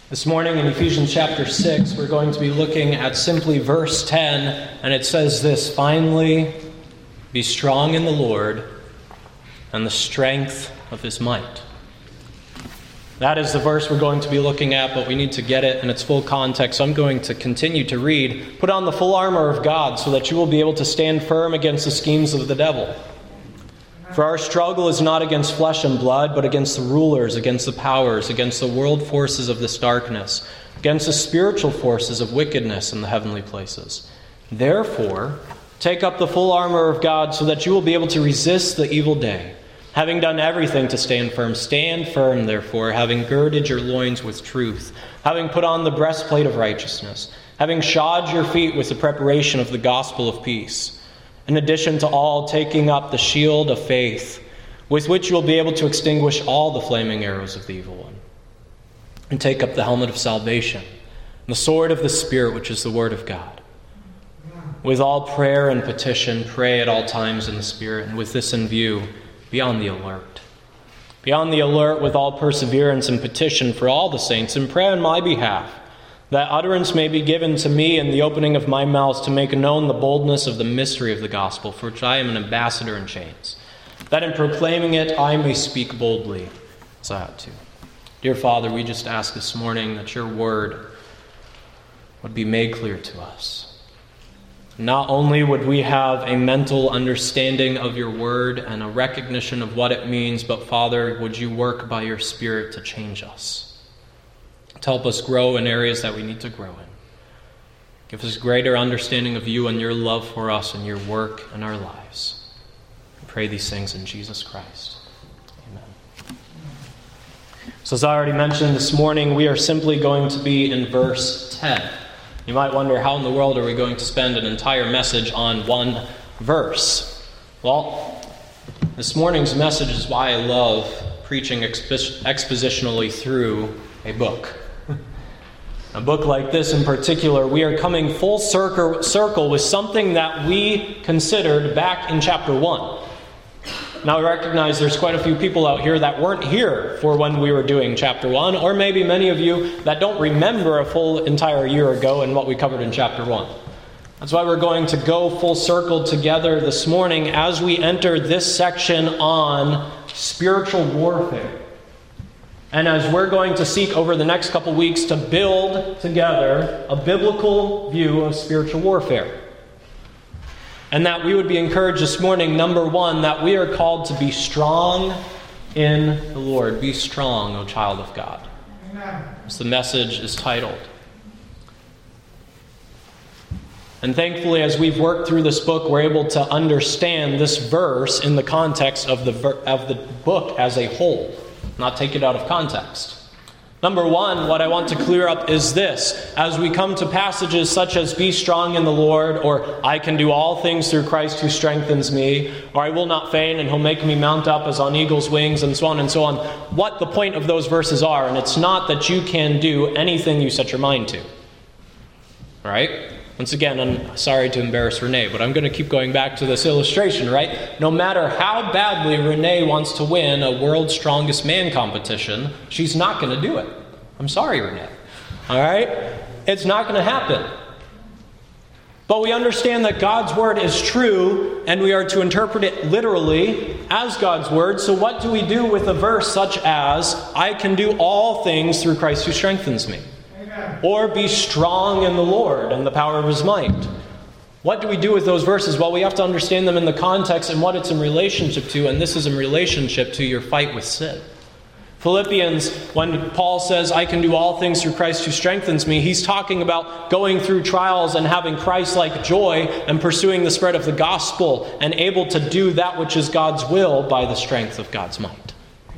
This morning in Ephesians chapter 6, we're going to be looking at simply verse 10, and it says this: "Finally, be strong in the Lord and the strength of His might." That is the verse we're going to be looking at, but we need to get it in its full context. So I'm going to continue to read. "Put on the full armor of God so that you will be able to stand firm against the schemes of the devil. For our struggle is not against flesh and blood, but against the rulers, against the powers, against the world forces of this darkness, against the spiritual forces of wickedness in the heavenly places. Therefore, take up the full armor of God so that you will be able to resist the evil day. Having done everything to stand firm, therefore, having girded your loins with truth, having put on the breastplate of righteousness, having shod your feet with the preparation of the gospel of peace. In addition to all, taking up the shield of faith, with which you will be able to extinguish all the flaming arrows of the evil one. And take up the helmet of salvation, and the sword of the Spirit, which is the word of God. With all prayer and petition, pray at all times in the Spirit, and with this in view, be on the alert. Be on the alert with all perseverance and petition for all the saints, and pray on my behalf, that utterance may be given to me in the opening of my mouth to make known the boldness of the mystery of the gospel, for which I am an ambassador in chains, that in proclaiming it I may speak boldly as I ought to." Dear Father, we just ask this morning that your word would be made clear to us. Not only would we have a mental understanding of your word and a recognition of what it means, but Father, would you work by your Spirit to change us, to help us grow in areas that we need to grow in. Give us greater understanding of you and your love for us and your work in our lives. I pray these things in Jesus Christ. Amen. So as I already mentioned this morning, we are simply going to be in verse 10. You might wonder, how in the world are we going to spend an entire message on one verse? Well, this morning's message is why I love preaching expositionally through a book. A book like this in particular, we are coming full circle with something that we considered back in chapter 1. Now I recognize there's quite a few people out here that weren't here for when we were doing chapter 1, or maybe many of you that don't remember a full entire year ago and what we covered in chapter 1. That's why we're going to go full circle together this morning as we enter this section on spiritual warfare. And as we're going to seek over the next couple weeks to build together a biblical view of spiritual warfare. And that we would be encouraged this morning, number one, that we are called to be strong in the Lord. Be strong, O child of God. Amen. As the message is titled. And thankfully, as we've worked through this book, we're able to understand this verse in the context of the book as a whole. Not take it out of context. Number one, what I want to clear up is this. As we come to passages such as "be strong in the Lord," or "I can do all things through Christ who strengthens me," or "I will not faint and he'll make me mount up as on eagle's wings," and so on and so on, what the point of those verses are. And it's not that you can do anything you set your mind to. All right? Once again, I'm sorry to embarrass Renee, but I'm going to keep going back to this illustration, right? No matter how badly Renee wants to win a World's Strongest Man competition, she's not going to do it. I'm sorry, Renee. All right? It's not going to happen. But we understand that God's word is true, and we are to interpret it literally as God's word. So what do we do with a verse such as, "I can do all things through Christ who strengthens me"? Or "be strong in the Lord and the power of his might"? What do we do with those verses? Well, we have to understand them in the context and what it's in relationship to, and this is in relationship to your fight with sin. Philippians, when Paul says, "I can do all things through Christ who strengthens me," he's talking about going through trials and having Christ-like joy and pursuing the spread of the gospel and able to do that which is God's will by the strength of God's might.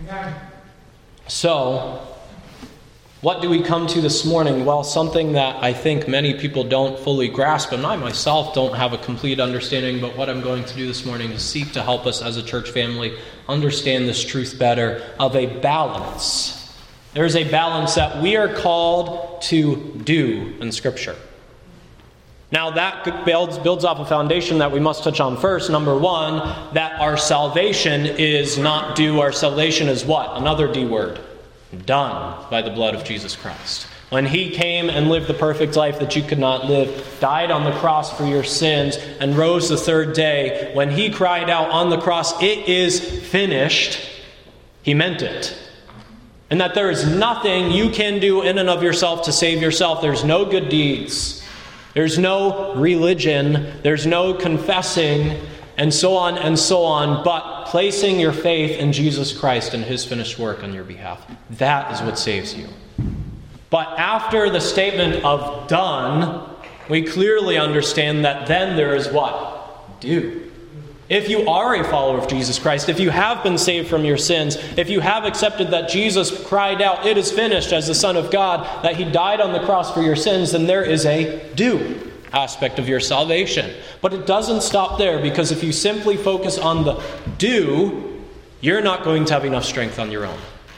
So, what do we come to this morning? Well, something that I think many people don't fully grasp, and I myself don't have a complete understanding, but what I'm going to do this morning is seek to help us as a church family understand this truth better, of a balance. There's a balance that we are called to do in Scripture. Now that builds off a foundation that we must touch on first. Number one, that our salvation is not due. Our salvation is what? Another D word. Done by the blood of Jesus Christ. When he came and lived the perfect life that you could not live, died on the cross for your sins, and rose the third day, when he cried out on the cross, "It is finished," he meant it. And that there is nothing you can do in and of yourself to save yourself. There's no good deeds. There's no religion. There's no confessing, and so on, but placing your faith in Jesus Christ and his finished work on your behalf. That is what saves you. But after the statement of done, we clearly understand that then there is what? Do. If you are a follower of Jesus Christ, if you have been saved from your sins, if you have accepted that Jesus cried out, "It is finished," as the Son of God, that he died on the cross for your sins, then there is a do aspect of your salvation. But it doesn't stop there, because if you simply focus on the do, you're not going to have enough strength on your own.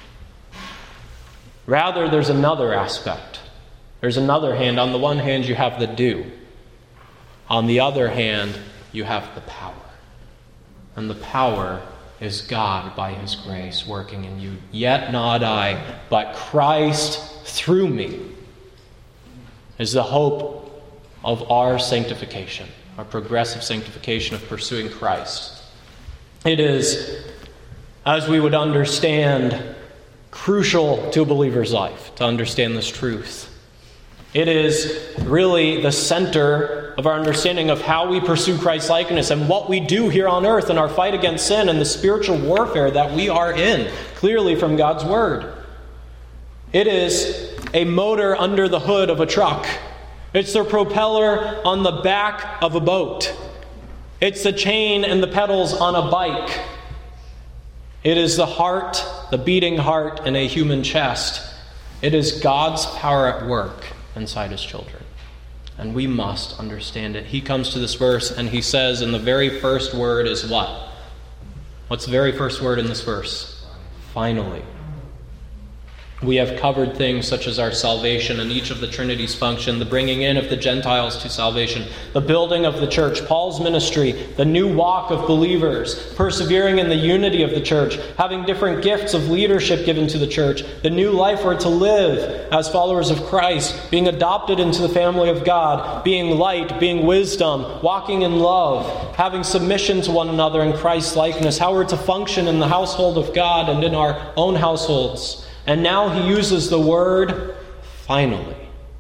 Rather, there's another aspect. There's another hand. On the one hand, you have the do. On the other hand, you have the power. And the power is God by his grace working in you. Yet not I, but Christ through me is the hope of our sanctification, our progressive sanctification of pursuing Christ. It is, as we would understand, crucial to a believer's life to understand this truth. It is really the center of our understanding of how we pursue Christ's likeness and what we do here on earth in our fight against sin and the spiritual warfare that we are in, clearly from God's Word. It is a motor under the hood of a truck. It's the propeller on the back of a boat. It's the chain and the pedals on a bike. It is the heart, the beating heart in a human chest. It is God's power at work inside his children. And we must understand it. He comes to this verse and he says, and the very first word is what? What's the very first word in this verse? Finally. We have covered things such as our salvation and each of the Trinity's function, the bringing in of the Gentiles to salvation, the building of the church, Paul's ministry, the new walk of believers, persevering in the unity of the church, having different gifts of leadership given to the church, the new life we're to live as followers of Christ, being adopted into the family of God, being light, being wisdom, walking in love, having submission to one another in Christ's likeness, how we're to function in the household of God and in our own households. And now he uses the word finally.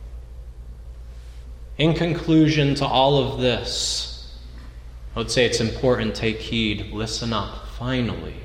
In conclusion to all of this, I would say it's important, take heed, listen up. Finally.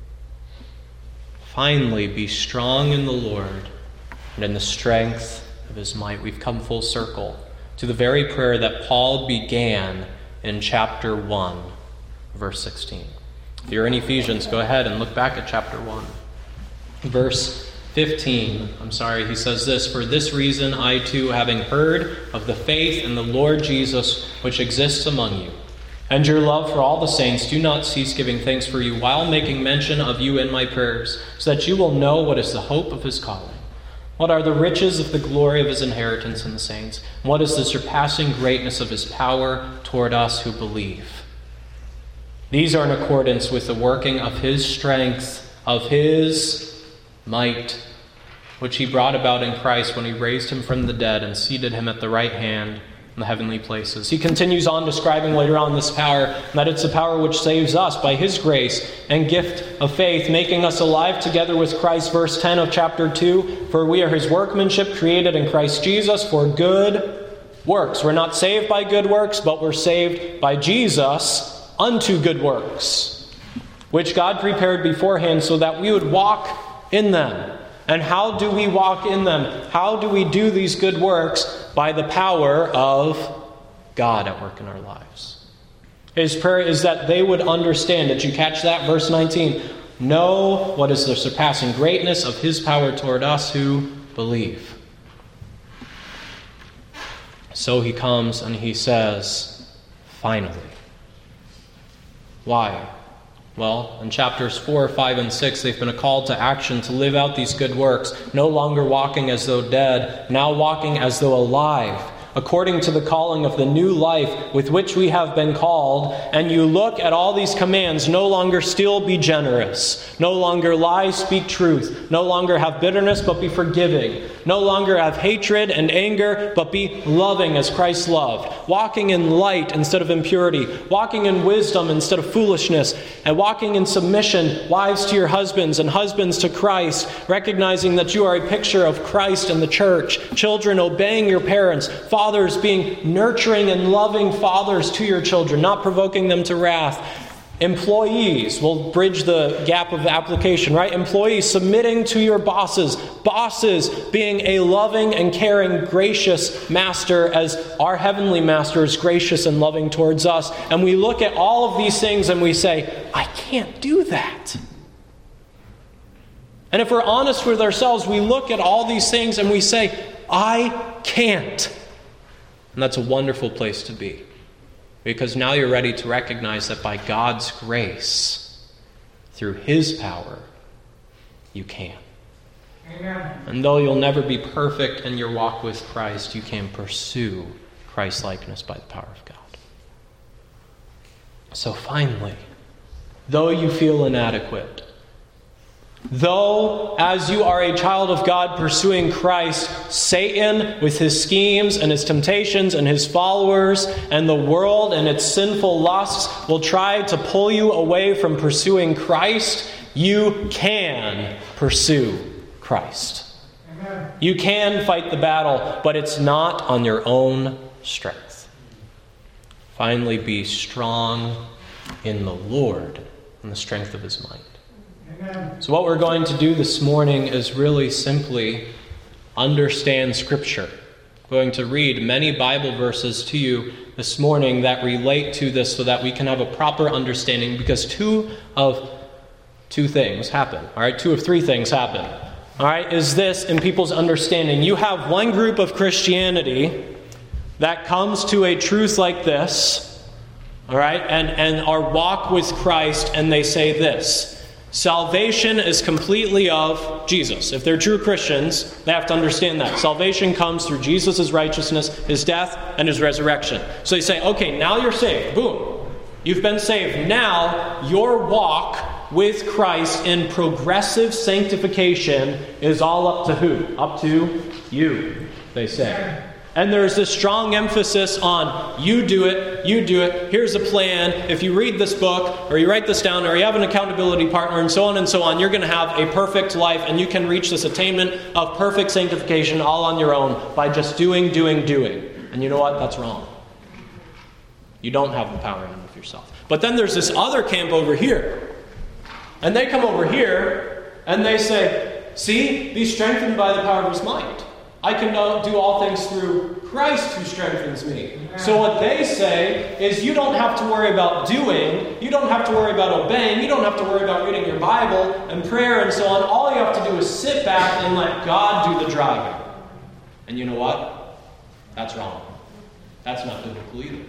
Finally, be strong in the Lord and in the strength of his might. We've come full circle to the very prayer that Paul began in chapter 1, verse 16. If you're in Ephesians, go ahead and look back at chapter 1. Verse 15, he says this, "For this reason I too, having heard of the faith in the Lord Jesus which exists among you, and your love for all the saints, do not cease giving thanks for you, while making mention of you in my prayers, so that you will know what is the hope of his calling, what are the riches of the glory of his inheritance in the saints, and what is the surpassing greatness of his power toward us who believe. These are in accordance with the working of his strength, of his might, which he brought about in Christ when he raised him from the dead and seated him at the right hand in the heavenly places." He continues on describing later on this power, that it's the power which saves us by his grace and gift of faith, making us alive together with Christ. Verse 10 of chapter 2, "For we are his workmanship, created in Christ Jesus for good works." We're not saved by good works, but we're saved by Jesus unto good works, which God prepared beforehand so that we would walk in them. And how do we walk in them? How do we do these good works? By the power of God at work in our lives. His prayer is that they would understand. Did you catch that? Verse 19. Know what is the surpassing greatness of his power toward us who believe. So he comes and he says, finally. Why? Well, in chapters 4, 5, and 6, they've been a call to action to live out these good works, no longer walking as though dead, now walking as though alive, according to the calling of the new life with which we have been called. And you look at all these commands: no longer steal, be generous; no longer lie, speak truth; no longer have bitterness, but be forgiving; No longer have hatred and anger, but be loving as Christ loved. Walking in light instead of impurity. Walking in wisdom instead of foolishness. And walking in submission, wives to your husbands and husbands to Christ, recognizing that you are a picture of Christ and the church. Children obeying your parents. Fathers being nurturing and loving fathers to your children, not provoking them to wrath. Employees, we'll bridge the gap of application, right? Employees submitting to your bosses. Bosses being a loving and caring, gracious master as our heavenly master is gracious and loving towards us. And we look at all of these things and we say, I can't do that. And if we're honest with ourselves, we look at all these things and we say, I can't. And that's a wonderful place to be. Because now you're ready to recognize that by God's grace, through His power, you can. Amen. And though you'll never be perfect in your walk with Christ, you can pursue Christ-likeness by the power of God. So finally, though you feel inadequate, though, as you are a child of God pursuing Christ, Satan with his schemes and his temptations and his followers and the world and its sinful lusts will try to pull you away from pursuing Christ, you can pursue Christ. Amen. You can fight the battle, but it's not on your own strength. Finally, be strong in the Lord and the strength of His might. So what we're going to do this morning is really simply understand Scripture. I'm going to read many Bible verses to you this morning that relate to this so that we can have a proper understanding, because two of three things happen. All right, is this in people's understanding. You have one group of Christianity that comes to a truth like this, all right, and our walk with Christ, and they say this: salvation is completely of Jesus. If they're true Christians, they have to understand that. Salvation comes through Jesus' righteousness, His death, and His resurrection. So you say, okay, now you're saved. Boom. You've been saved. Now your walk with Christ in progressive sanctification is all up to who? Up to you, they say. And there's this strong emphasis on you do it, here's a plan. If you read this book, or you write this down, or you have an accountability partner, and so on, you're going to have a perfect life, and you can reach this attainment of perfect sanctification all on your own by just doing. And you know what? That's wrong. You don't have the power in and of yourself. But then there's this other camp over here. And they come over here, and they say, see, be strengthened by the power of His might. I can do all things through Christ who strengthens me. So what they say is you don't have to worry about doing, you don't have to worry about obeying, you don't have to worry about reading your Bible and prayer and so on. All you have to do is sit back and let God do the driving. And you know what? That's wrong. That's not biblical either.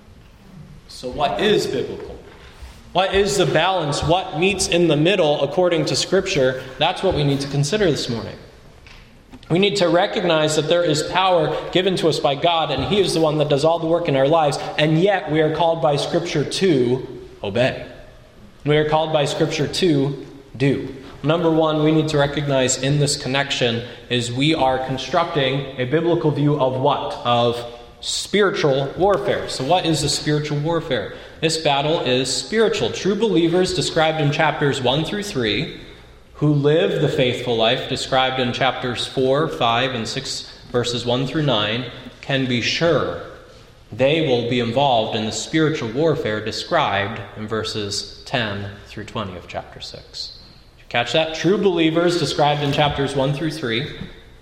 So what is biblical? What is the balance? What meets in the middle according to Scripture? That's what we need to consider this morning. We need to recognize that there is power given to us by God, and He is the one that does all the work in our lives, and yet we are called by Scripture to obey. We are called by Scripture to do. Number one, we need to recognize in this connection is we are constructing a biblical view of what? Of spiritual warfare. So what is the spiritual warfare? This battle is spiritual. True believers described in chapters 1 through 3 who live the faithful life described in chapters 4, 5, and 6, verses 1 through 9, can be sure they will be involved in the spiritual warfare described in verses 10 through 20 of chapter 6. Did you catch that? True believers described in chapters 1 through 3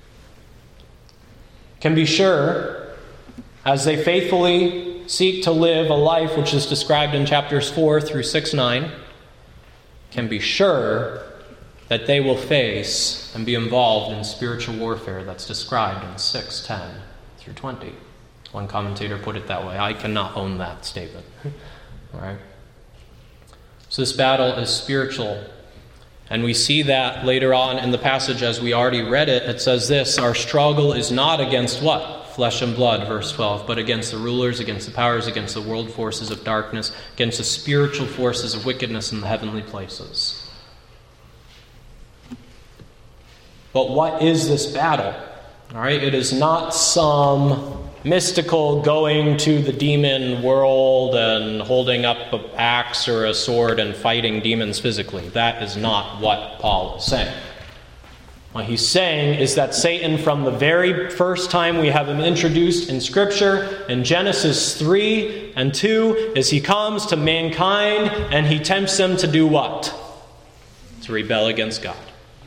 can be sure, as they faithfully seek to live a life which is described in chapters 4 through 6, 9, can be sure that they will face and be involved in spiritual warfare that's described in 6, 10 through 20. One commentator put it that way. I cannot own that statement. All right. So this battle is spiritual. And we see that later on in the passage as we already read it. It says this: our struggle is not against what? Flesh and blood, verse 12, but against the rulers, against the powers, against the world forces of darkness, against the spiritual forces of wickedness in the heavenly places. But what is this battle? All right, it is not some mystical going to the demon world and holding up an axe or a sword and fighting demons physically. That is not what Paul is saying. What he's saying is that Satan, from the very first time we have him introduced in Scripture, in Genesis 3 and 2, is he comes to mankind and he tempts them to do what? To rebel against God.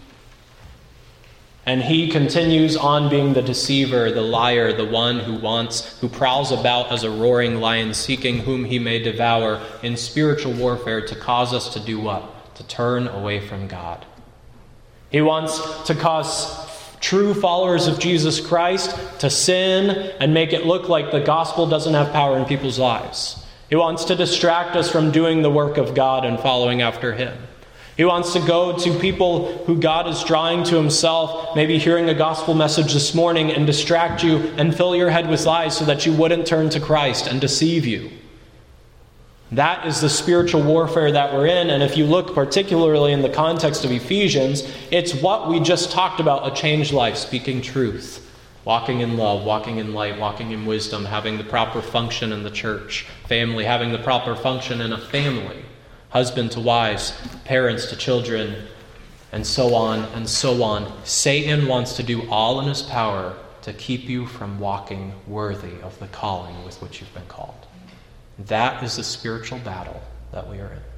And he continues on being the deceiver, the liar, the one who prowls about as a roaring lion, seeking whom he may devour in spiritual warfare to cause us to do what? To turn away from God. He wants to cause true followers of Jesus Christ to sin and make it look like the gospel doesn't have power in people's lives. He wants to distract us from doing the work of God and following after him. He wants to go to people who God is drawing to himself, maybe hearing a gospel message this morning, and distract you and fill your head with lies so that you wouldn't turn to Christ and deceive you. That is the spiritual warfare that we're in. And if you look particularly in the context of Ephesians, it's what we just talked about, a changed life, speaking truth, walking in love, walking in light, walking in wisdom, having the proper function in the church, family, having the proper function in a family. Husband to wives, parents to children, and so on and so on. Satan wants to do all in his power to keep you from walking worthy of the calling with which you've been called. That is the spiritual battle that we are in.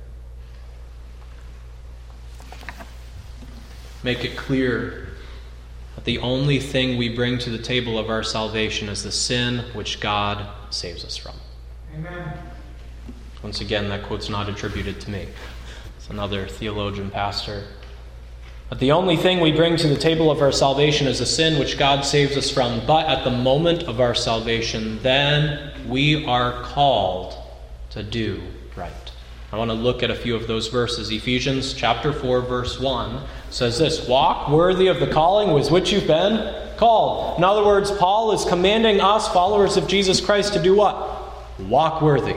Make it clear that the only thing we bring to the table of our salvation is the sin which God saves us from. Amen. Once again, that quote's not attributed to me. It's another theologian pastor. But the only thing we bring to the table of our salvation is a sin which God saves us from. But at the moment of our salvation, then we are called to do right. I want to look at a few of those verses. Ephesians chapter 4, verse 1 says this: walk worthy of the calling with which you've been called. In other words, Paul is commanding us, followers of Jesus Christ, to do what? Walk worthy.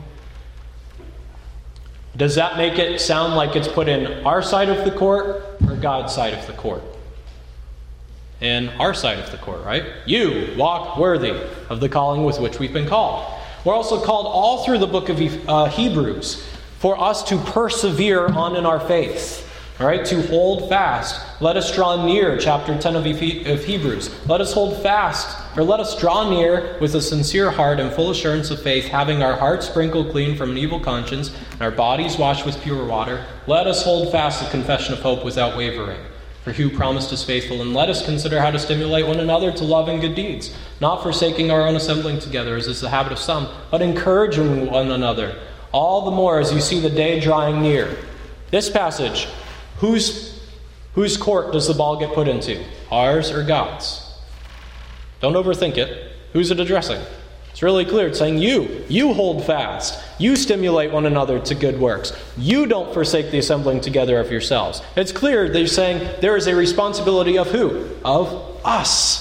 Does that make it sound like it's put in our side of the court or God's side of the court? In our side of the court, right? You walk worthy of the calling with which we've been called. We're also called all through the book of Hebrews for us to persevere on in our faith. All right, to hold fast. Let us draw near, chapter 10 of Hebrews. Let us hold fast, or let us draw near with a sincere heart and full assurance of faith, having our hearts sprinkled clean from an evil conscience and our bodies washed with pure water. Let us hold fast the confession of hope without wavering. For he who promised is faithful, and let us consider how to stimulate one another to love and good deeds, not forsaking our own assembling together, as is the habit of some, but encouraging one another, all the more as you see the day drawing near. This passage, whose court does the ball get put into? Ours or God's? Don't overthink it. Who's it addressing? It's really clear. It's saying you hold fast. You stimulate one another to good works. You don't forsake the assembling together of yourselves. It's clear they're saying there is a responsibility of who? Of us.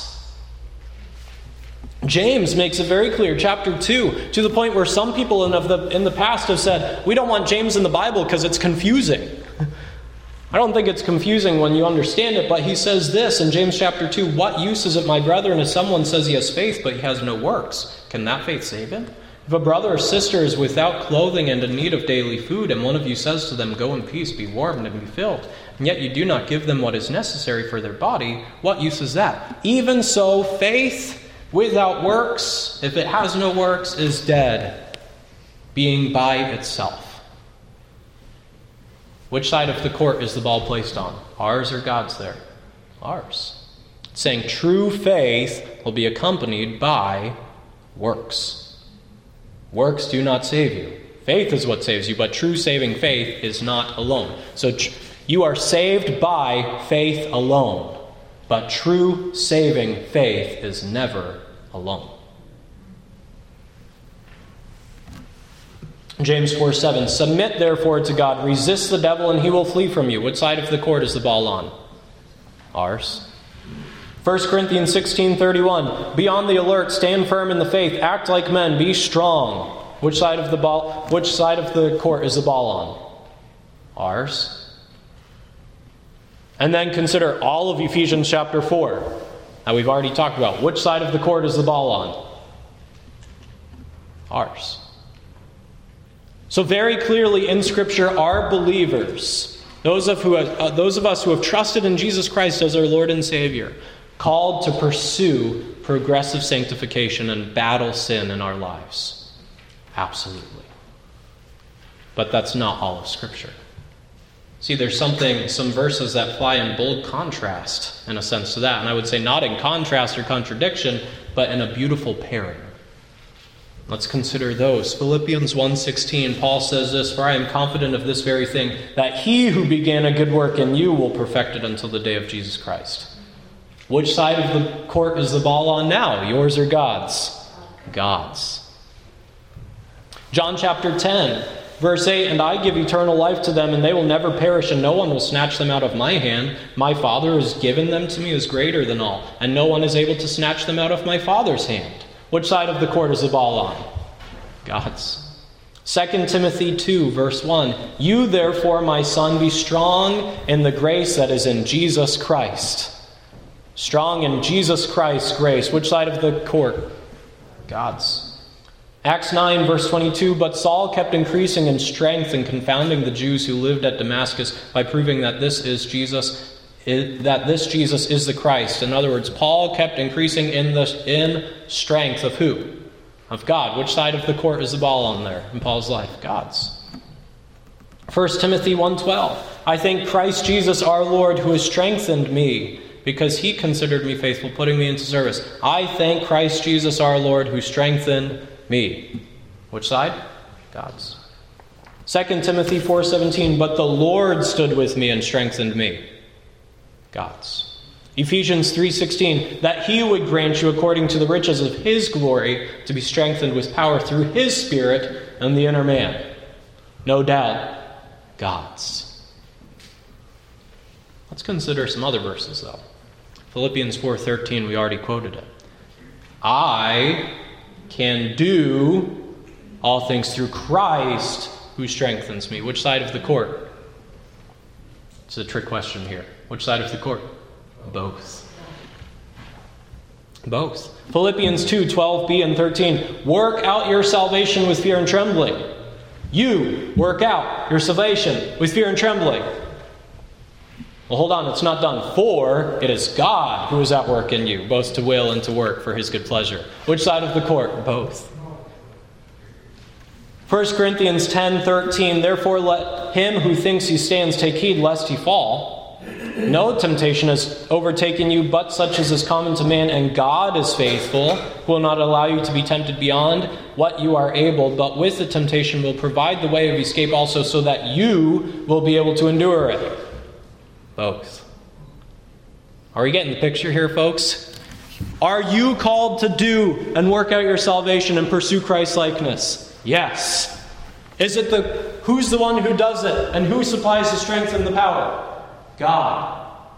James makes it very clear, chapter 2, to the point where some people in the past have said, we don't want James in the Bible because it's confusing. I don't think it's confusing when you understand it, but he says this in James chapter 2, what use is it, my brethren, if someone says he has faith but he has no works? Can that faith save him? If a brother or sister is without clothing and in need of daily food, and one of you says to them, go in peace, be warmed and be filled, and yet you do not give them what is necessary for their body, what use is that? Even so, faith without works, if it has no works, is dead, being by itself. Which side of the court is the ball placed on? Ours or God's there? Ours. It's saying true faith will be accompanied by works. Works do not save you. Faith is what saves you, but true saving faith is not alone. So you are saved by faith alone, but true saving faith is never alone. James 4:7, submit therefore to God, resist the devil and he will flee from you. Which side of the court is the ball on? Ours. 1 Corinthians 16:31, be on the alert, stand firm in the faith, act like men, be strong. Which side of the court is the ball on? Ours. And then consider all of Ephesians chapter 4. that we've already talked about. Which side of the court is the ball on? Ours. So very clearly in Scripture are believers, those of us who have trusted in Jesus Christ as our Lord and Savior, called to pursue progressive sanctification and battle sin in our lives. Absolutely. But that's not all of Scripture. See, there's some verses that fly in bold contrast, in a sense, to that. And I would say not in contrast or contradiction, but in a beautiful pairing. Let's consider those. Philippians 1:16, Paul says this, "For I am confident of this very thing, that he who began a good work in you will perfect it until the day of Jesus Christ." Which side of the court is the ball on now? Yours or God's? God's. John chapter 10, verse 8, "And I give eternal life to them, and they will never perish, and no one will snatch them out of my hand. My Father who has given them to me is greater than all, and no one is able to snatch them out of my Father's hand." Which side of the court is the ball on? God's. 2 Timothy 2, verse 1, "You therefore, my son, be strong in the grace that is in Jesus Christ." Strong in Jesus Christ's grace. Which side of the court? God's. Acts 9, verse 22, "But Saul kept increasing in strength and confounding the Jews who lived at Damascus by proving that this Jesus is the Christ." In other words, Paul kept increasing in strength of who? Of God. Which side of the court is the ball on there in Paul's life? God's. 1 Timothy 1:12, "I thank Christ Jesus our Lord who has strengthened me, because he considered me faithful, putting me into service. I thank Christ Jesus our Lord who strengthened me." Which side? God's. 2 Timothy 4:17, "But the Lord stood with me and strengthened me." God's. Ephesians 3:16, "That he would grant you according to the riches of his glory to be strengthened with power through his Spirit in the inner man." No doubt, God's. Let's consider some other verses though. Philippians 4:13, we already quoted it. "I can do all things through Christ who strengthens me." Which side of the court? It's a trick question here. Which side of the court? Both. Both. Philippians 2:12b and 13. "Work out your salvation with fear and trembling." You work out your salvation with fear and trembling. Well, hold on, it's not done. "For it is God who is at work in you, both to will and to work for his good pleasure." Which side of the court? Both. 1 Corinthians 10:13, "Therefore let him who thinks he stands take heed lest he fall. No temptation has overtaken you but such as is common to man, and God is faithful, who will not allow you to be tempted beyond what you are able, but with the temptation will provide the way of escape also, so that you will be able to endure it." Both. Are we getting the picture here, folks? Are you called to do and work out your salvation and pursue Christ-likeness? Yes. Who's the one who does it and who supplies the strength and the power? God.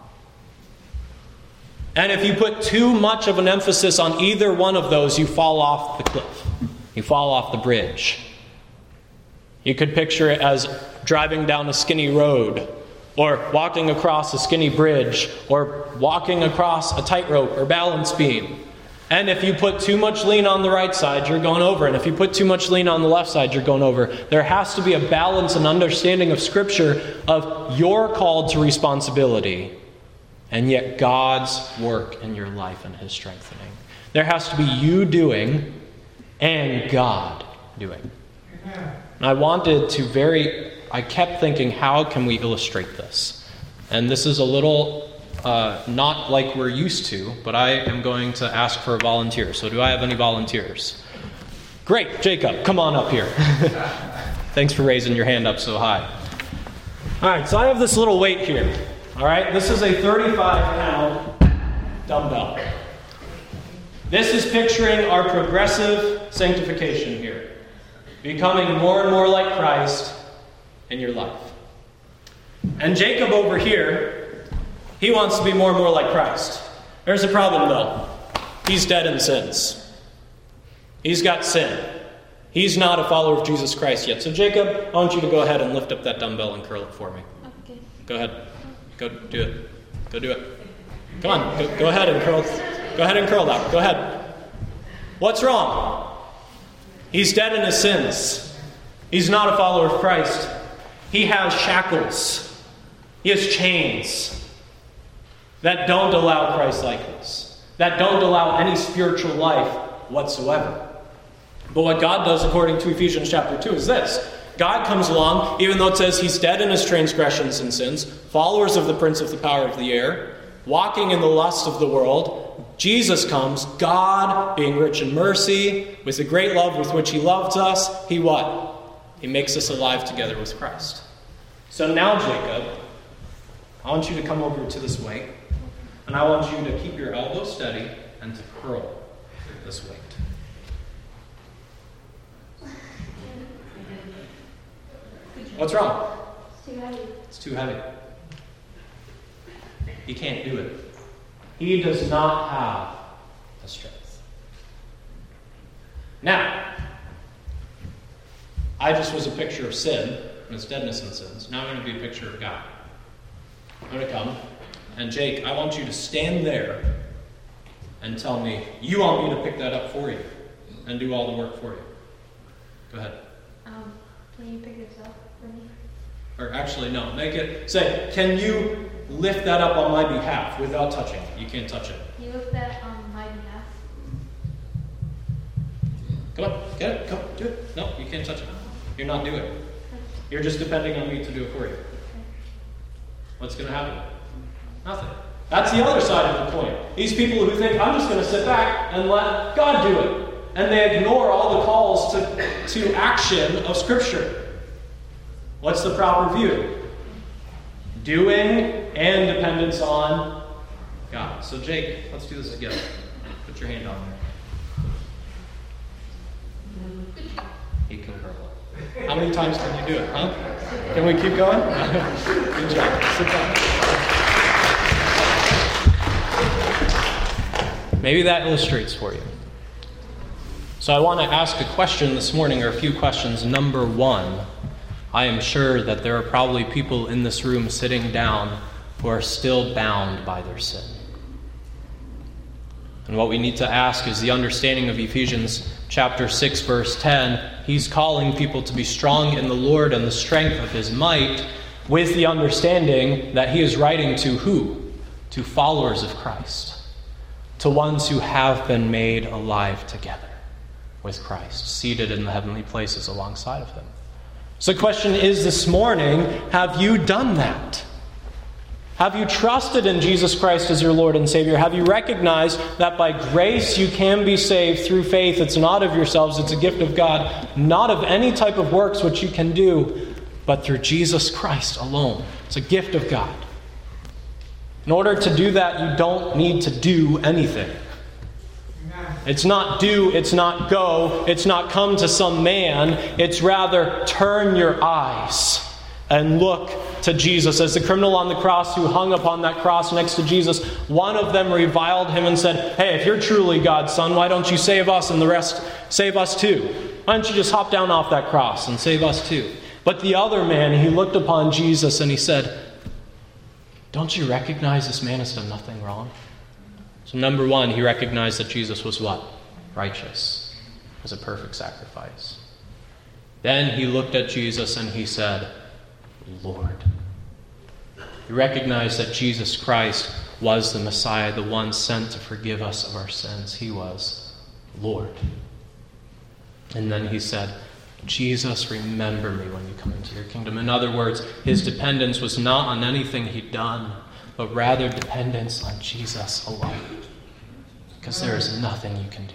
And if you put too much of an emphasis on either one of those, you fall off the cliff. You fall off the bridge. You could picture it as driving down a skinny road, or walking across a skinny bridge, or walking across a tightrope or balance beam. And if you put too much lean on the right side, you're going over. And if you put too much lean on the left side, you're going over. There has to be a balance and understanding of Scripture of you're called to responsibility, and yet God's work in your life and his strengthening. There has to be you doing and God doing. And I kept thinking, how can we illustrate this? And this is a little not like we're used to, but I am going to ask for a volunteer. So do I have any volunteers? Great, Jacob, come on up here. Thanks for raising your hand up so high. All right, so I have this little weight here. All right, this is a 35-pound dumbbell. This is picturing our progressive sanctification here. Becoming more and more like Christ in your life. And Jacob over here, he wants to be more and more like Christ. There's a problem though. He's dead in sins. He's got sin. He's not a follower of Jesus Christ yet. So Jacob, I want you to go ahead and lift up that dumbbell and curl it for me. Okay. Go ahead. Go do it. Go do it. Come on. Go ahead and curl it. Go ahead and curl that. Go ahead. What's wrong? He's dead in his sins. He's not a follower of Christ. He has shackles. He has chains that don't allow Christ-likeness, that don't allow any spiritual life whatsoever. But what God does, according to Ephesians chapter 2, is this. God comes along, even though it says he's dead in his transgressions and sins, followers of the prince of the power of the air, walking in the lust of the world. Jesus comes, God, being rich in mercy, with the great love with which he loves us, he what? He makes us alive together with Christ. So now, Jacob, I want you to come over to this weight, and I want you to keep your elbow steady and to curl this weight. What's wrong? It's too heavy. It's too heavy. He can't do it. He does not have the strength. Now, I just was a picture of sin and its deadness in sins. Now I'm going to be a picture of God. I'm going to come, and Jake, I want you to stand there and tell me, you want me to pick that up for you and do all the work for you. Go ahead. Can you pick this up for me? Or actually, no, make it, say, can you lift that up on my behalf without touching it? You can't touch it. Can you lift that on my behalf? Come on, get it, come, do it. No, you can't touch it. You're not doing it. You're just depending on me to do it for you. What's going to happen? Nothing. That's the other side of the coin. These people who think, I'm just going to sit back and let God do it. And they ignore all the calls to action of Scripture. What's the proper view? Doing and dependence on God. So Jake, let's do this together. Put your hand on there. You can curl it. How many times can you do it, huh? Can we keep going? Good job. Sit down. Maybe that illustrates for you. So I want to ask a question this morning, or a few questions. Number one, I am sure that there are probably people in this room sitting down who are still bound by their sin. And what we need to ask is the understanding of Ephesians chapter 6, verse 10. He's calling people to be strong in the Lord and the strength of his might, with the understanding that he is writing to who? To followers of Christ. To ones who have been made alive together with Christ, seated in the heavenly places alongside of him. So the question is this morning, have you done that? Have you trusted in Jesus Christ as your Lord and Savior? Have you recognized that by grace you can be saved through faith? It's not of yourselves, it's a gift of God, not of any type of works which you can do, but through Jesus Christ alone. It's a gift of God. In order to do that, you don't need to do anything. It's not do, it's not go, it's not come to some man. It's rather turn your eyes and look to Jesus. As the criminal on the cross who hung upon that cross next to Jesus, one of them reviled him and said, hey, if you're truly God's son, why don't you save us and the rest save us too? Why don't you just hop down off that cross and save us too? But the other man, he looked upon Jesus and he said, don't you recognize this man has done nothing wrong? So number one, he recognized that Jesus was what? Righteous. Was a perfect sacrifice. Then he looked at Jesus and he said, Lord. He recognized that Jesus Christ was the Messiah, the one sent to forgive us of our sins. He was Lord. And then he said, Jesus, remember me when you come into your kingdom. In other words, his dependence was not on anything he'd done, but rather dependence on Jesus alone. Because there is nothing you can do.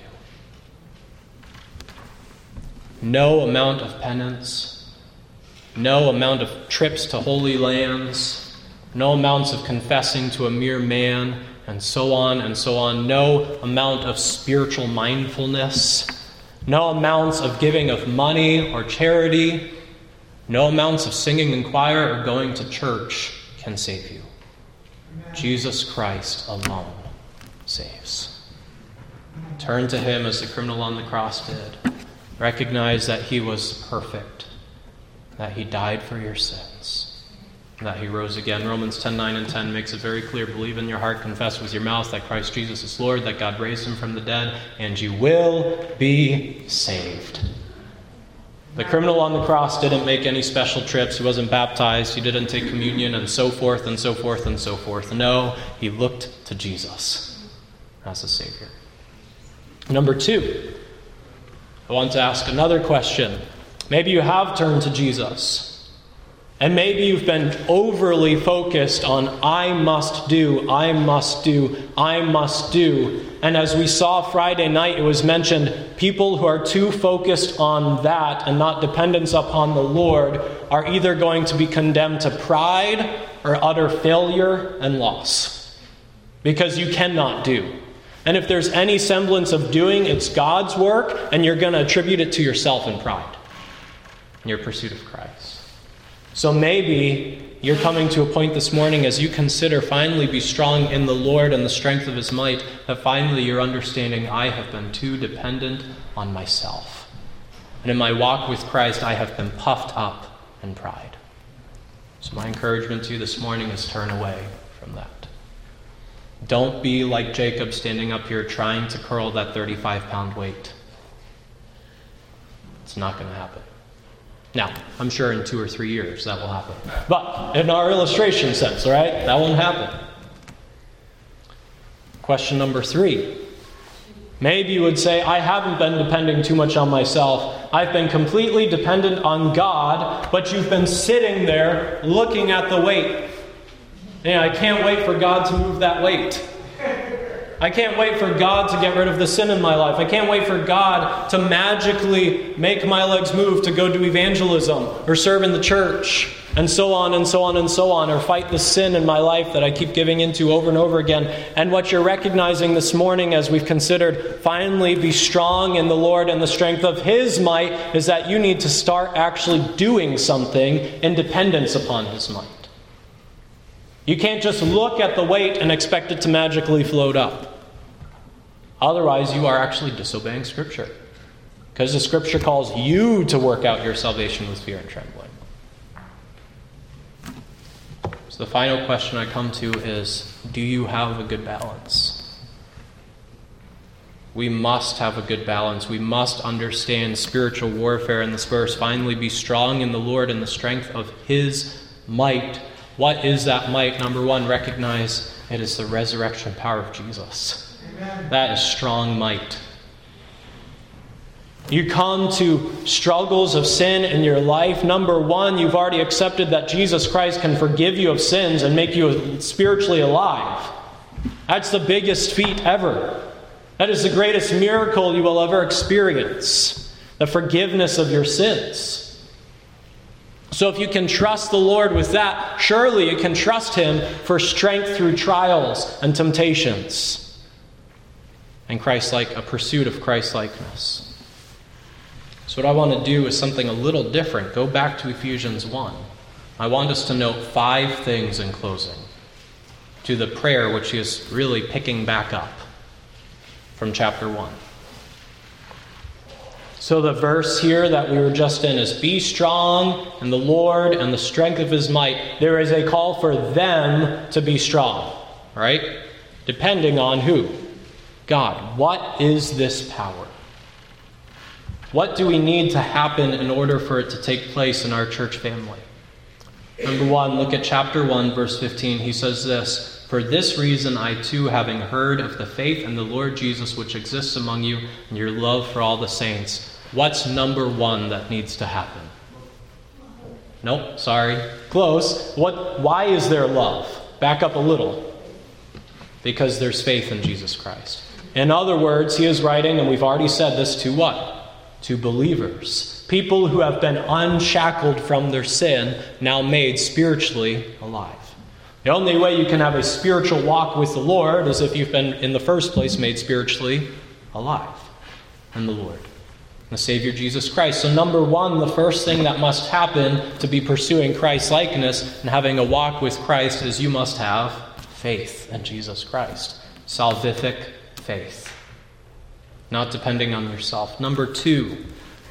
No amount of penance, no amount of trips to holy lands, no amounts of confessing to a mere man, and so on and so on. No amount of spiritual mindfulness, no amounts of giving of money or charity, no amounts of singing in choir or going to church can save you. Amen. Jesus Christ alone saves. Turn to him as the criminal on the cross did. Recognize that he was perfect, that he died for your sins, that he rose again. Romans 10:9 and 10 makes it very clear. Believe in your heart, confess with your mouth that Christ Jesus is Lord, that God raised him from the dead, and you will be saved. The criminal on the cross didn't make any special trips. He wasn't baptized. He didn't take communion, and so forth and so forth and so forth. No, he looked to Jesus as a Savior. Number 2, I want to ask another question. Maybe you have turned to Jesus. And maybe you've been overly focused on I must do. And as we saw Friday night, it was mentioned, people who are too focused on that and not dependence upon the Lord are either going to be condemned to pride or utter failure and loss. Because you cannot do. And if there's any semblance of doing, it's God's work, and you're going to attribute it to yourself in pride in your pursuit of Christ. So maybe you're coming to a point this morning as you consider finally be strong in the Lord and the strength of his might, that finally you're understanding I have been too dependent on myself. And in my walk with Christ, I have been puffed up in pride. So my encouragement to you this morning is turn away from that. Don't be like Jacob standing up here trying to curl that 35-pound weight. It's not going to happen. Now, I'm sure in 2 or 3 years that will happen. But in our illustration sense, all right, that won't happen. Question number 3. Maybe you would say, I haven't been depending too much on myself. I've been completely dependent on God, but you've been sitting there looking at the weight. And I can't wait for God to move that weight. I can't wait for God to get rid of the sin in my life. I can't wait for God to magically make my legs move to go do evangelism or serve in the church and so on and so on and so on, or fight the sin in my life that I keep giving into over and over again. And what you're recognizing this morning as we've considered finally be strong in the Lord and the strength of his might is that you need to start actually doing something in dependence upon his might. You can't just look at the weight and expect it to magically float up. Otherwise, you are actually disobeying Scripture. Because the Scripture calls you to work out your salvation with fear and trembling. So the final question I come to is, do you have a good balance? We must have a good balance. We must understand spiritual warfare in this verse. Finally, be strong in the Lord and the strength of his might. What is that might? Number 1, recognize it is the resurrection power of Jesus. Amen. That is strong might. You come to struggles of sin in your life. Number 1, you've already accepted that Jesus Christ can forgive you of sins and make you spiritually alive. That's the biggest feat ever. That is the greatest miracle you will ever experience. The forgiveness of your sins. So if you can trust the Lord with that, surely you can trust him for strength through trials and temptations. And a pursuit of Christ-likeness. So what I want to do is something a little different. Go back to Ephesians 1. I want us to note 5 things in closing to the prayer which he is really picking back up from chapter 1. So the verse here that we were just in is, be strong in the Lord and the strength of his might. There is a call for them to be strong, right? Depending on who? God. What is this power? What do we need to happen in order for it to take place in our church family? Number 1, look at chapter 1, verse 15. He says this, for this reason I too, having heard of the faith in the Lord Jesus which exists among you and your love for all the saints. What's number 1 that needs to happen? Nope, sorry. Close. Why is there love? Back up a little. Because there's faith in Jesus Christ. In other words, he is writing, and we've already said this, to what? To believers. People who have been unshackled from their sin, now made spiritually alive. The only way you can have a spiritual walk with the Lord is if you've been, in the first place, made spiritually alive in the Lord. The Savior Jesus Christ. So number 1, the first thing that must happen to be pursuing Christ-likeness and having a walk with Christ is you must have faith in Jesus Christ. Salvific faith. Not depending on yourself. Number 2,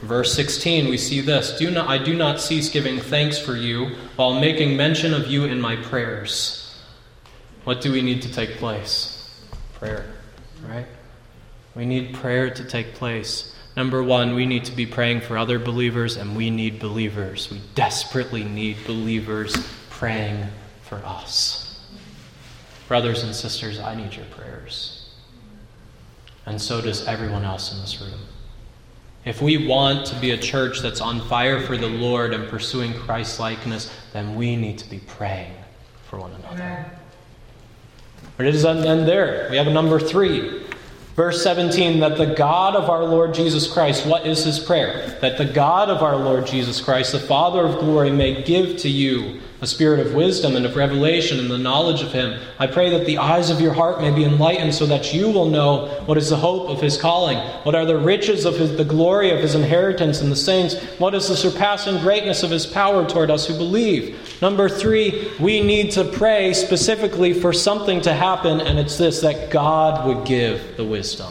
Verse 16, we see this. I do not cease giving thanks for you while making mention of you in my prayers. What do we need to take place? Prayer, right? We need prayer to take place. Number one, we need to be praying for other believers, and we need believers. We desperately need believers praying for us. Brothers and sisters, I need your prayers. And so does everyone else in this room. If we want to be a church that's on fire for the Lord and pursuing Christ-likeness, then we need to be praying for one another. Amen. But it doesn't end there. We have a number 3. Verse 17, that the God of our Lord Jesus Christ, what is his prayer? That the God of our Lord Jesus Christ, the Father of glory, may give to you a spirit of wisdom and of revelation and the knowledge of him. I pray that the eyes of your heart may be enlightened so that you will know what is the hope of his calling, what are the riches of the glory of his inheritance in the saints, what is the surpassing greatness of his power toward us who believe. Number 3, we need to pray specifically for something to happen, and it's this, that God would give the wisdom.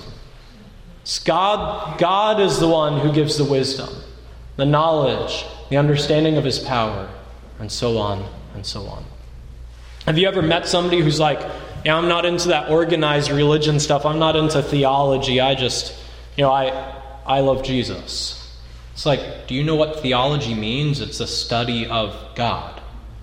God is the one who gives the wisdom, the knowledge, the understanding of his power, and so on and so on. Have you ever met somebody who's like, yeah, I'm not into that organized religion stuff. I'm not into theology. I just, I love Jesus. It's like, do you know what theology means? It's a study of God.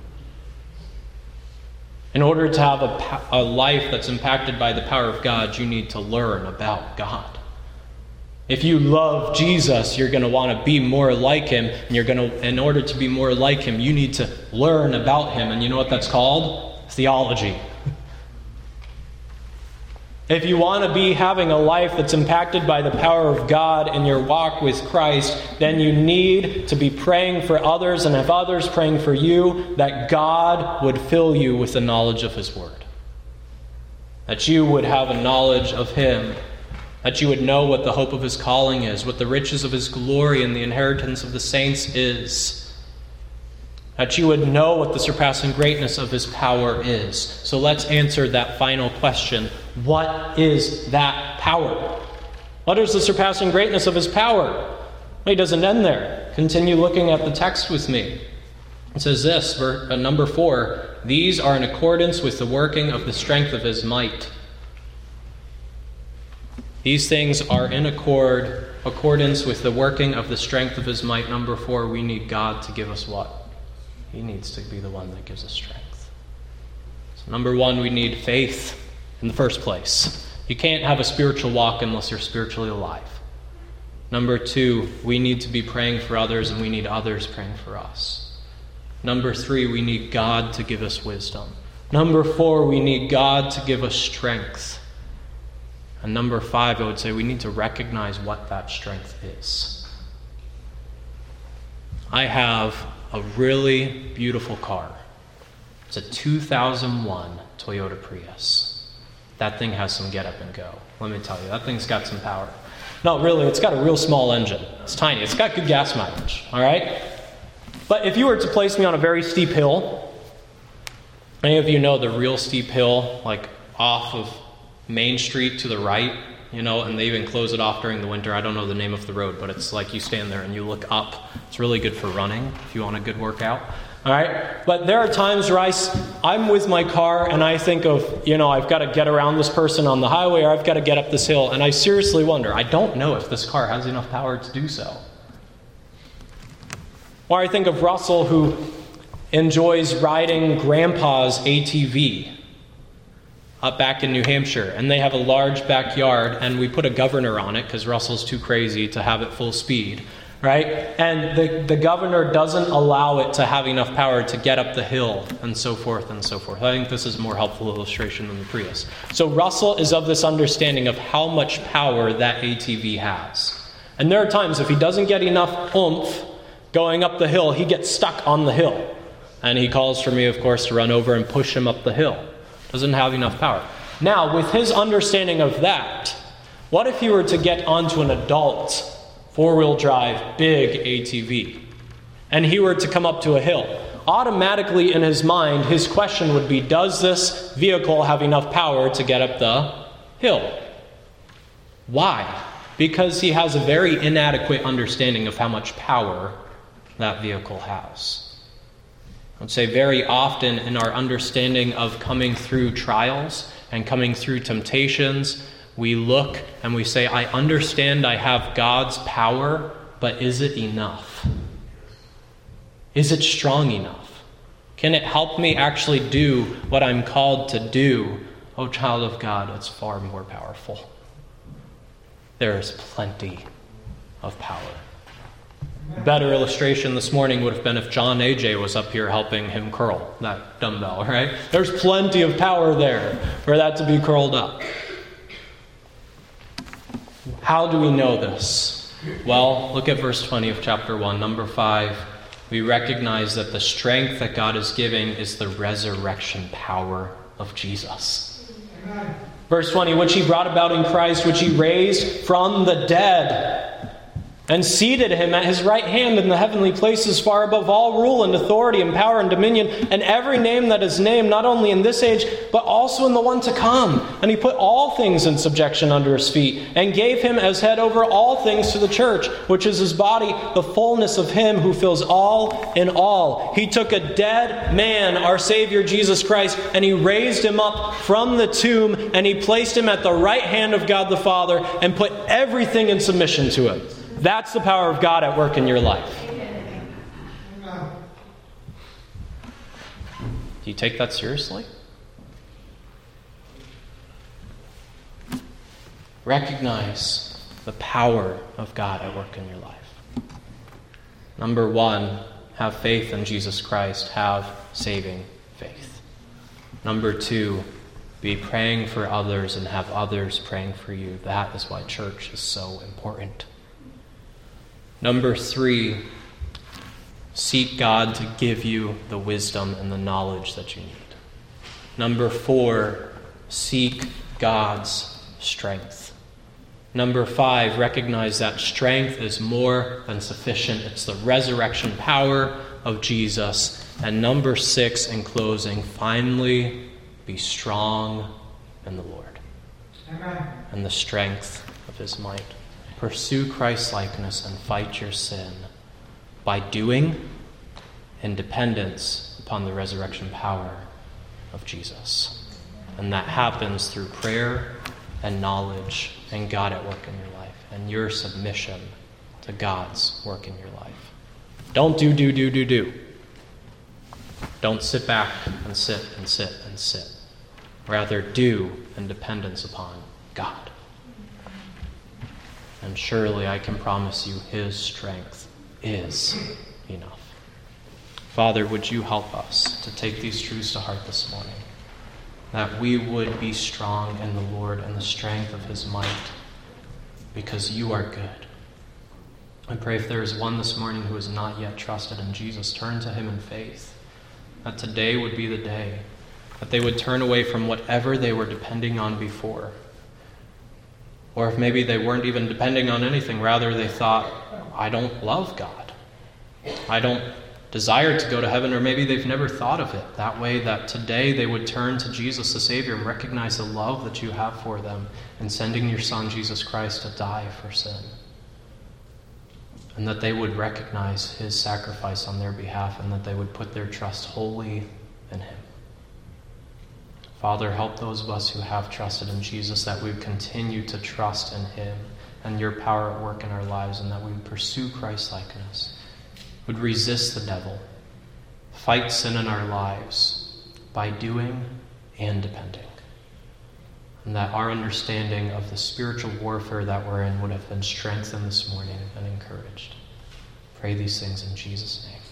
In order to have a life that's impacted by the power of God, you need to learn about God. If you love Jesus, you're going to want to be more like him. And in order to be more like him, you need to learn about him. And you know what that's called? Theology. If you want to be having a life that's impacted by the power of God in your walk with Christ, then you need to be praying for others and have others praying for you, that God would fill you with the knowledge of his word. That you would have a knowledge of him. That you would know what the hope of his calling is, what the riches of his glory and the inheritance of the saints is. That you would know what the surpassing greatness of his power is. So let's answer that final question. What is that power? What is the surpassing greatness of his power? Well, he doesn't end there. Continue looking at the text with me. It says this, number 4, these are in accordance with the working of the strength of his might. These things are in accordance with the working of the strength of his might. Number 4, we need God to give us what? He needs to be the one that gives us strength. So number 1, we need faith in the first place. You can't have a spiritual walk unless you're spiritually alive. Number 2, we need to be praying for others, and we need others praying for us. Number 3, we need God to give us wisdom. Number 4, we need God to give us strength. And number 5, I would say we need to recognize what that strength is. I have a really beautiful car. It's a 2001 Toyota Prius. That thing has some get up and go. Let me tell you, that thing's got some power. No, really, it's got a real small engine. It's tiny. It's got good gas mileage, all right? But if you were to place me on a very steep hill, any of you know the real steep hill, like off of Main Street to the right, and they even close it off during the winter. I don't know the name of the road, but it's like you stand there and you look up. It's really good for running if you want a good workout. All right? But there are times where I'm with my car and I think of, I've got to get around this person on the highway, or I've got to get up this hill, and I seriously wonder, I don't know if this car has enough power to do so. Or I think of Russell, who enjoys riding Grandpa's ATV up back in New Hampshire, and they have a large backyard, and we put a governor on it because Russell's too crazy to have it full speed, right? And the governor doesn't allow it to have enough power to get up the hill, and so forth and so forth. I think this is a more helpful illustration than the Prius. So Russell is of this understanding of how much power that ATV has. And there are times if he doesn't get enough oomph going up the hill, he gets stuck on the hill. And he calls for me, of course, to run over and push him up the hill. Doesn't have enough power. Now, with his understanding of that, what if he were to get onto an adult four-wheel drive big ATV, and he were to come up to a hill? Automatically in his mind, his question would be, does this vehicle have enough power to get up the hill? Why? Because he has a very inadequate understanding of how much power that vehicle has. I would say very often in our understanding of coming through trials and coming through temptations, we look and we say, I understand I have God's power, but is it enough? Is it strong enough? Can it help me actually do what I'm called to do? Oh, child of God, it's far more powerful. There is plenty of power. A better illustration this morning would have been if John AJ was up here helping him curl that dumbbell, right? There's plenty of power there for that to be curled up. How do we know this? Well, look at verse 20 of chapter 1, number 5. We recognize that the strength that God is giving is the resurrection power of Jesus. Amen. Verse 20, which he brought about in Christ, which he raised from the dead, and seated him at his right hand in the heavenly places, far above all rule and authority and power and dominion, and every name that is named, not only in this age, but also in the one to come. And he put all things in subjection under his feet, and gave him as head over all things to the church, which is his body, the fullness of him who fills all in all. He took a dead man, our Savior Jesus Christ, and he raised him up from the tomb, and he placed him at the right hand of God the Father, and put everything in submission to him. That's the power of God at work in your life. Do you take that seriously? Recognize the power of God at work in your life. Number 1, have faith in Jesus Christ. Have saving faith. Number 2, be praying for others and have others praying for you. That is why church is so important. Number 3, seek God to give you the wisdom and the knowledge that you need. Number 4, seek God's strength. Number 5, recognize that strength is more than sufficient. It's the resurrection power of Jesus. And number 6, in closing, finally, be strong in the Lord. Amen. And the strength of his might. Pursue Christ-likeness and fight your sin by doing in dependence upon the resurrection power of Jesus. And that happens through prayer and knowledge and God at work in your life and your submission to God's work in your life. Don't do. Don't sit back and sit and sit and sit. Rather, do in dependence upon God. And surely I can promise you his strength is enough. Father, would you help us to take these truths to heart this morning? That we would be strong in the Lord and the strength of his might, because you are good. I pray if there is one this morning who has not yet trusted in Jesus, turn to him in faith. That today would be the day. That they would turn away from whatever they were depending on before. Or if maybe they weren't even depending on anything, rather they thought, I don't love God. I don't desire to go to heaven, or maybe they've never thought of it that way, that today they would turn to Jesus the Savior and recognize the love that you have for them in sending your Son, Jesus Christ, to die for sin. And that they would recognize his sacrifice on their behalf, and that they would put their trust wholly in him. Father, help those of us who have trusted in Jesus, that we would continue to trust in him and your power at work in our lives, and that we would pursue Christ-likeness, would resist the devil, fight sin in our lives by doing and depending, and that our understanding of the spiritual warfare that we're in would have been strengthened this morning and encouraged. Pray these things in Jesus' name.